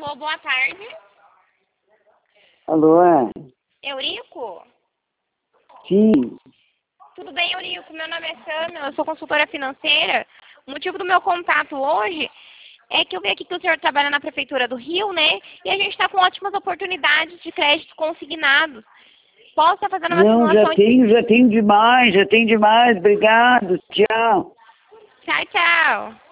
Alô, boa tarde. Alô, é? Eurico? Sim. Tudo bem, Eurico? Meu nome é Sâmia, eu sou consultora financeira. O motivo do meu contato hoje é que eu vi aqui que o senhor trabalha na Prefeitura do Rio, né? E a gente está com ótimas oportunidades de créditos consignados. Posso estar fazendo uma Não, simulação... já tenho demais. Obrigado. Tchau. Tchau, tchau.